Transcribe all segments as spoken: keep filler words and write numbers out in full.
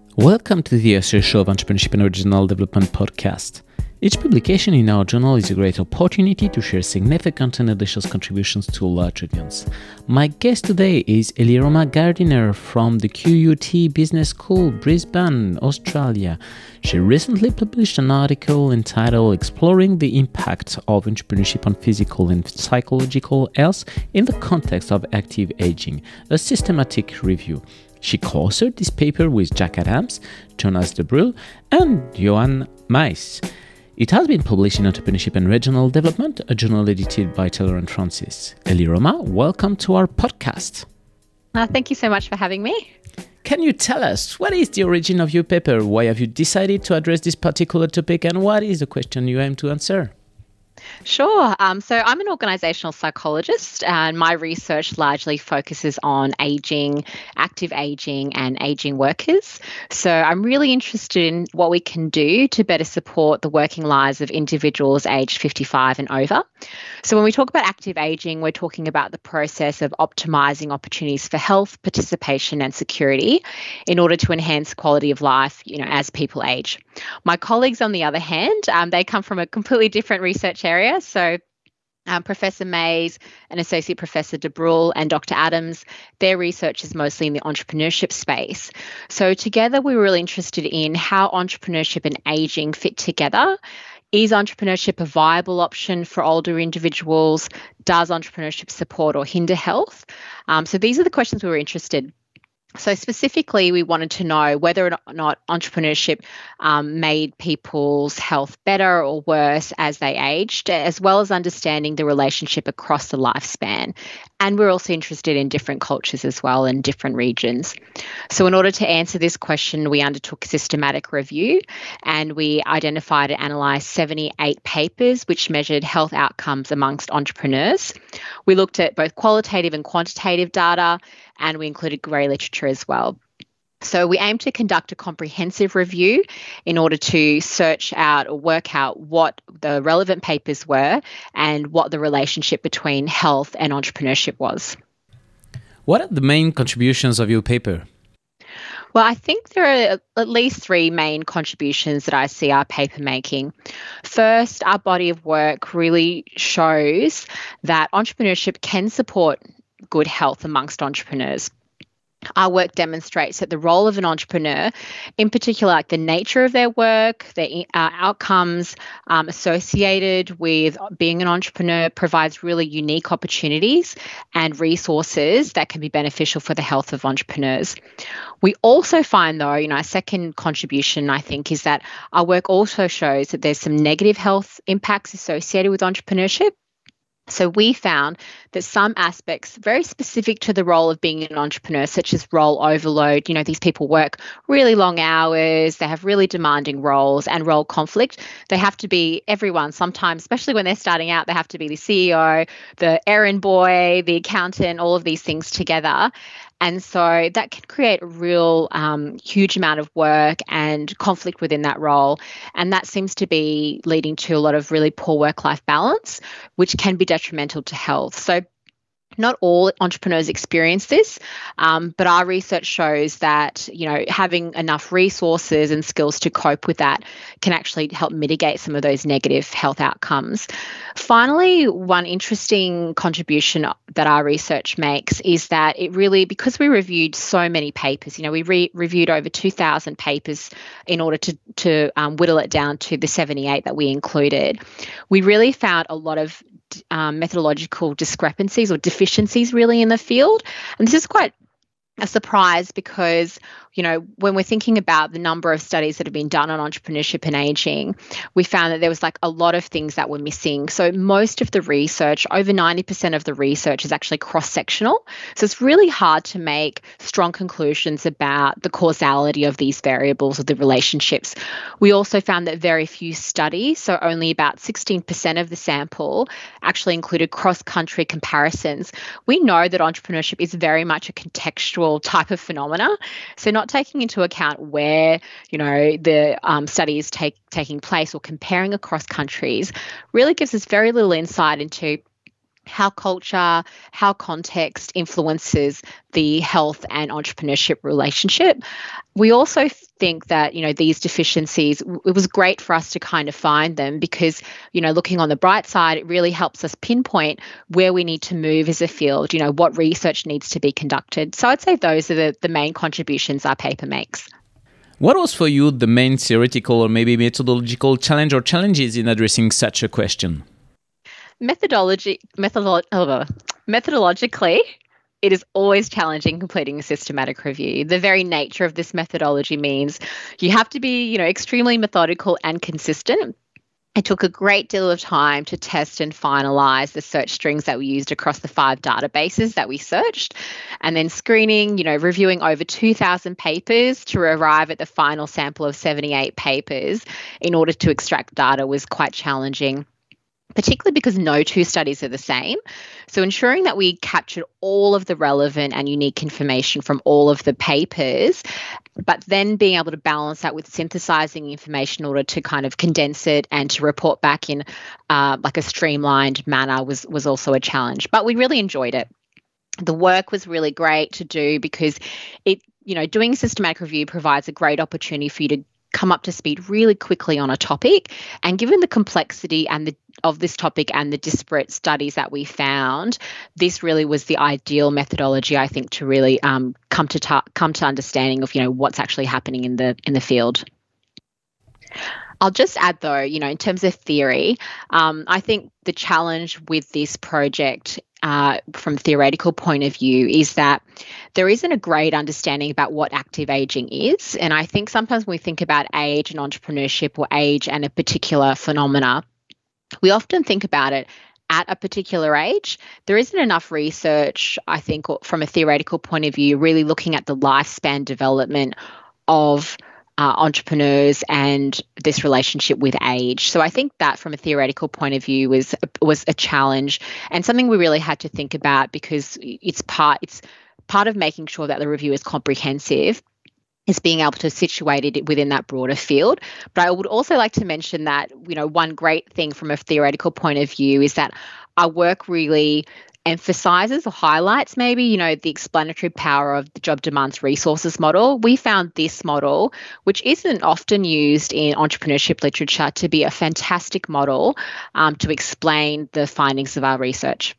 Welcome to the Australia Show of Entrepreneurship and Original Development podcast. Each publication in our journal is a great opportunity to share significant and audacious contributions to a large audience. My guest today is Eliroma Gardiner from the Q U T Business School, Brisbane, Australia. She recently published an article entitled Exploring the Impact of Entrepreneurship on Physical and Psychological Health in the Context of Active Aging, a systematic review. She co-authored this paper with Jack Adams, Jonas de Brul, and Johan Meis. It has been published in Entrepreneurship and Regional Development, a journal edited by Taylor and Francis. Eliroma, welcome to our podcast. Uh, thank you so much for having me. Can you tell us what is the origin of your paper? Why have you decided to address this particular topic, and what is the question you aim to answer? Sure. Um, so I'm an organisational psychologist, and my research largely focuses on ageing, active ageing, and ageing workers. So I'm really interested in what we can do to better support the working lives of individuals aged fifty-five and over. So when we talk about active ageing, we're talking about the process of optimising opportunities for health, participation, and security in order to enhance quality of life, you know, as people age. My colleagues, on the other hand, um, they come from a completely different research area. So um, Professor Meis and Associate Professor de Brul and Doctor Adams, their research is mostly in the entrepreneurship space. So together we were really interested in how entrepreneurship and ageing fit together. Is entrepreneurship a viable option for older individuals? Does entrepreneurship support or hinder health? Um, so these are the questions we were interested in. So specifically, we wanted to know whether or not entrepreneurship um, made people's health better or worse as they aged, as well as understanding the relationship across the lifespan. And we're also interested in different cultures as well in different regions. So in order to answer this question, we undertook a systematic review, and we identified and analysed seventy-eight papers which measured health outcomes amongst entrepreneurs. We looked at both qualitative and quantitative data, and we included grey literature as well. So we aim to conduct a comprehensive review in order to search out or work out what the relevant papers were and what the relationship between health and entrepreneurship was. What are the main contributions of your paper? Well, I think there are at least three main contributions that I see our paper making. First, our body of work really shows that entrepreneurship can support good health amongst entrepreneurs. Our work demonstrates that the role of an entrepreneur, in particular, like the nature of their work, the uh, outcomes um, associated with being an entrepreneur, provides really unique opportunities and resources that can be beneficial for the health of entrepreneurs. We also find, though, you know, a second contribution, I think, is that our work also shows that there's some negative health impacts associated with entrepreneurship. So we found that some aspects very specific to the role of being an entrepreneur, such as role overload, you know, these people work really long hours, they have really demanding roles, and role conflict. They have to be everyone sometimes, especially when they're starting out, they have to be the C E O, the errand boy, the accountant, all of these things together. And so that can create a real um, huge amount of work and conflict within that role. And that seems to be leading to a lot of really poor work-life balance, which can be detrimental to health. So not all entrepreneurs experience this, um, but our research shows that, you know, having enough resources and skills to cope with that can actually help mitigate some of those negative health outcomes. Finally, one interesting contribution that our research makes is that it really, because we reviewed so many papers, you know, we re- reviewed over two thousand papers in order to, to um, whittle it down to the seventy-eight that we included, we really found a lot of Um, methodological discrepancies or deficiencies really in the field. And this is quite a surprise because, you know, when we're thinking about the number of studies that have been done on entrepreneurship and aging, we found that there was like a lot of things that were missing. So most of the research, over ninety percent of the research is actually cross-sectional. So it's really hard to make strong conclusions about the causality of these variables or the relationships. We also found that very few studies, so only about sixteen percent of the sample actually included cross-country comparisons. We know that entrepreneurship is very much a contextual type of phenomena. So not taking into account where, you know, the um, study is take, taking place or comparing across countries really gives us very little insight into how culture, how context influences the health and entrepreneurship relationship. We also think that, you know, these deficiencies, it was great for us to kind of find them because, you know, looking on the bright side, it really helps us pinpoint where we need to move as a field, you know, what research needs to be conducted. So I'd say those are the, the main contributions our paper makes. What was for you the main theoretical or maybe methodological challenge or challenges in addressing such a question? Methodology, methodolo- oh, methodologically, it is always challenging completing a systematic review. The very nature of this methodology means you have to be, you know, extremely methodical and consistent. It took a great deal of time to test and finalize the search strings that we used across the five databases that we searched, and then screening, you know, reviewing over two thousand papers to arrive at the final sample of seventy-eight papers in order to extract data was quite challenging, particularly because no two studies are the same. So ensuring that we captured all of the relevant and unique information from all of the papers, but then being able to balance that with synthesizing information in order to kind of condense it and to report back in uh, like a streamlined manner was, was also a challenge. But we really enjoyed it. The work was really great to do because it, you know, doing a systematic review provides a great opportunity for you to come up to speed really quickly on a topic. And given the complexity and the of this topic and the disparate studies that we found, this really was the ideal methodology, I think, to really um, come to ta- come to understanding of, you know, what's actually happening in the in the field. I'll just add, though, you know, in terms of theory, um, I think the challenge with this project uh, from a theoretical point of view is that there isn't a great understanding about what active aging is. And I think sometimes when we think about age and entrepreneurship or age and a particular phenomena, we often think about it at a particular age. There isn't enough research, I think, from a theoretical point of view, really looking at the lifespan development of Uh, entrepreneurs and this relationship with age. So I think that from a theoretical point of view was was a challenge and something we really had to think about because it's part it's part of making sure that the review is comprehensive is being able to situate it within that broader field. But I would also like to mention that, you know, one great thing from a theoretical point of view is that our work really emphasizes or highlights maybe, you know, the explanatory power of the job demands resources model. We found this model, which isn't often used in entrepreneurship literature, to be a fantastic model um, to explain the findings of our research.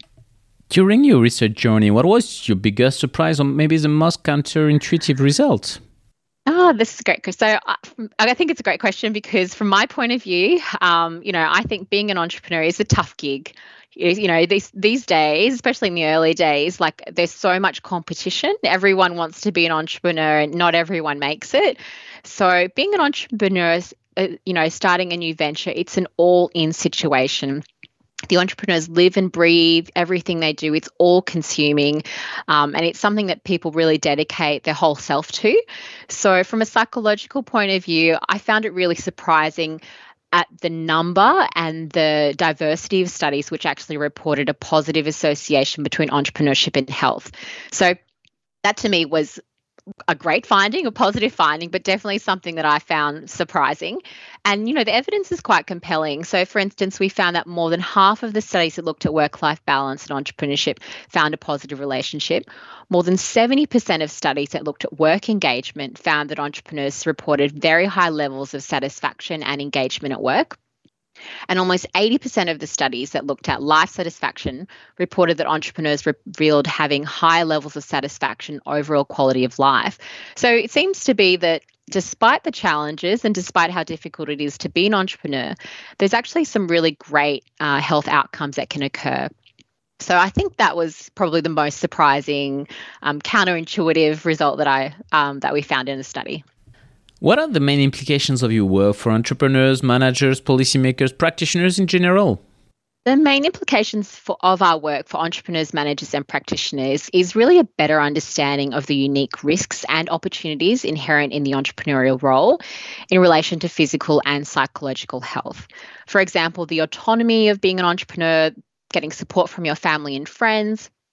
During your research journey, what was your biggest surprise or maybe the most counterintuitive result? Oh, this is great. So I, I think it's a great question because from my point of view, um, you know, I think being an entrepreneur is a tough gig. You know, these these days, especially in the early days, like there's so much competition. Everyone wants to be an entrepreneur and not everyone makes it. So being an entrepreneur, uh, you know, starting a new venture, it's an all-in situation. The entrepreneurs live and breathe everything they do. It's all consuming. Um, and it's something that people really dedicate their whole self to. So from a psychological point of view, I found it really surprising at the number and the diversity of studies which actually reported a positive association between entrepreneurship and health. So that to me was a great finding, a positive finding, but definitely something that I found surprising. And, you know, the evidence is quite compelling. So, for instance, we found that more than half of the studies that looked at work-life balance and entrepreneurship found a positive relationship. More than seventy percent of studies that looked at work engagement found that entrepreneurs reported very high levels of satisfaction and engagement at work. And almost eighty percent of the studies that looked at life satisfaction reported that entrepreneurs revealed having high levels of satisfaction, overall quality of life. So it seems to be that despite the challenges and despite how difficult it is to be an entrepreneur, there's actually some really great uh, health outcomes that can occur. So I think that was probably the most surprising, um, counterintuitive result that I um, that we found in the study. What are the main implications of your work for entrepreneurs, managers, policymakers, practitioners in general? The main implications for, of our work for entrepreneurs, managers and practitioners is really a better understanding of the unique risks and opportunities inherent in the entrepreneurial role in relation to physical and psychological health. For example, the autonomy of being an entrepreneur, getting support from your family and friends,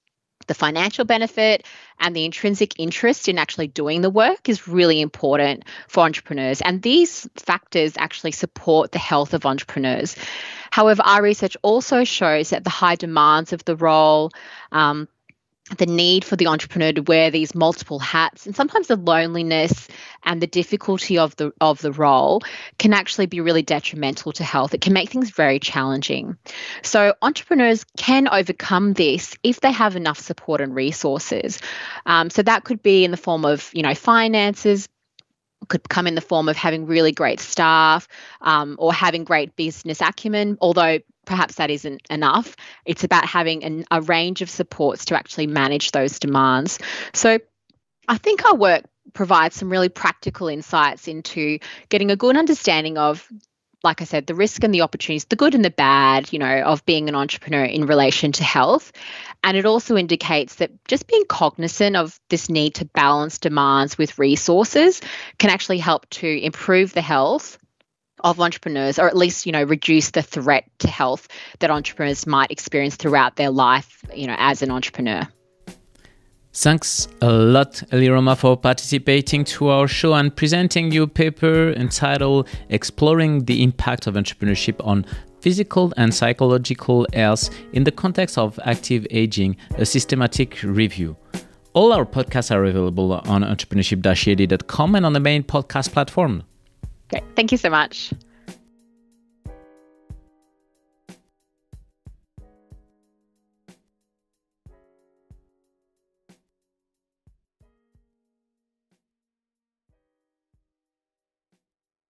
The financial benefit and the intrinsic interest in actually doing the work is really important for entrepreneurs. And these factors actually support the health of entrepreneurs. However, our research also shows that the high demands of the role, um, the need for the entrepreneur to wear these multiple hats, and sometimes the loneliness and the difficulty of the of the role can actually be really detrimental to health. It can make things very challenging. So entrepreneurs can overcome this if they have enough support and resources. Um, so that could be in the form of, you know, finances, could come in the form of having really great staff, um, or having great business acumen, although perhaps that isn't enough. It's about having an, a range of supports to actually manage those demands. So I think our work provides some really practical insights into getting a good understanding of, like I said, the risk and the opportunities, the good and the bad, you know, of being an entrepreneur in relation to health. And it also indicates that just being cognizant of this need to balance demands with resources can actually help to improve the health of entrepreneurs, or at least, you know, reduce the threat to health that entrepreneurs might experience throughout their life, you know, as an entrepreneur. Thanks a lot, Eliroma, for participating to our show and presenting your paper entitled Exploring the Impact of Entrepreneurship on Physical and Psychological Health in the Context of Active Aging, a Systematic Review. All our podcasts are available on entrepreneurship dash e a d dot com and on the main podcast platform. Great. Thank you so much.